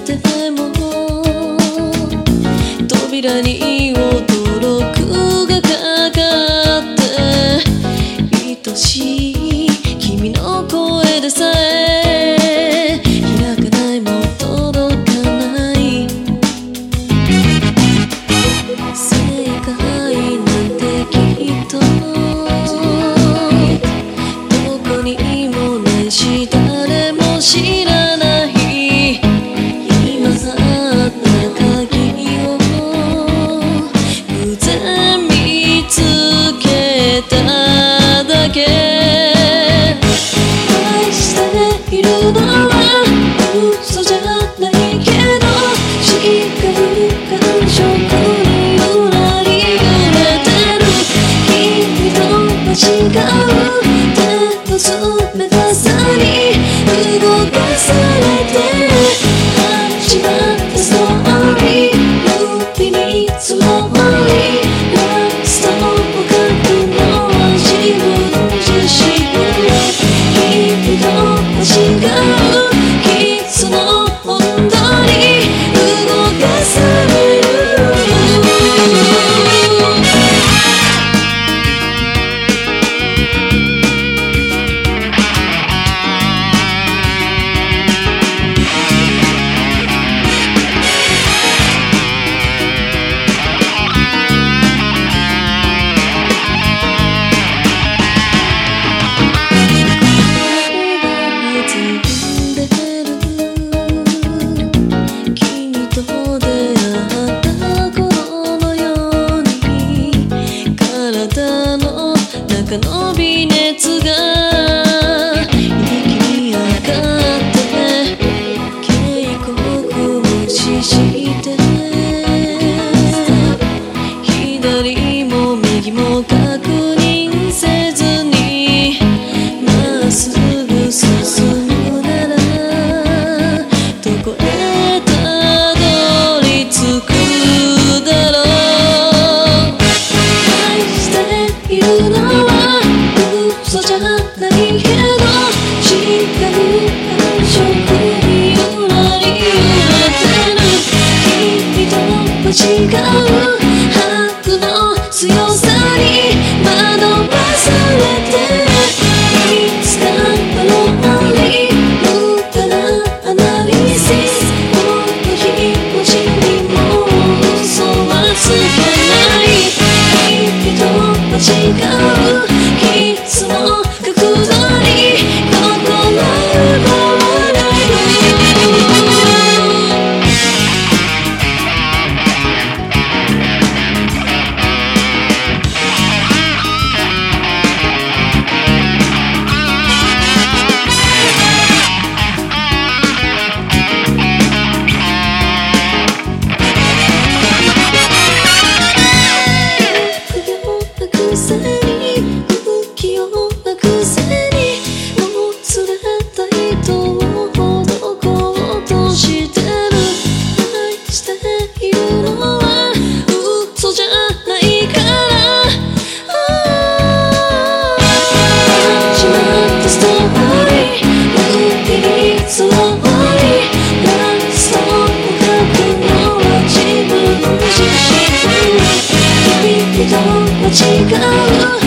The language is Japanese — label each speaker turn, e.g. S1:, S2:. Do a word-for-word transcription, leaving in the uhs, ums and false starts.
S1: ても扉に驚くがかかって愛しい君の声でさえ開かないもう届かない正解なんてきっとどこにもないし誰も知らない今あった鍵を偶然見つけただけ愛しているのは嘘じゃないけど違う感触にゆらり揺れてる君と間違う手の冷たさに動かされて始まったストーリー指にスローリーラストを書くのは自分自身君と間違うキスの温度に動かされる中の微熱が一気に上がって警告無視して左も右も確認せずにまっすぐ進むならどこへたどり着くだろう愛しているの嘘じゃないけど違う感触にゆらり揺れてる君と間違う拍の強さに惑わされていつかのローリー無駄なアナリシスこの気持ちにも嘘はつけない君と間違うキスの角度に心奪われ不器用なくせにもつれた糸をほどこうとしてる愛しているのは嘘じゃないから始まったストーリー指にスローリーラストを書くのは自分自身君と間違う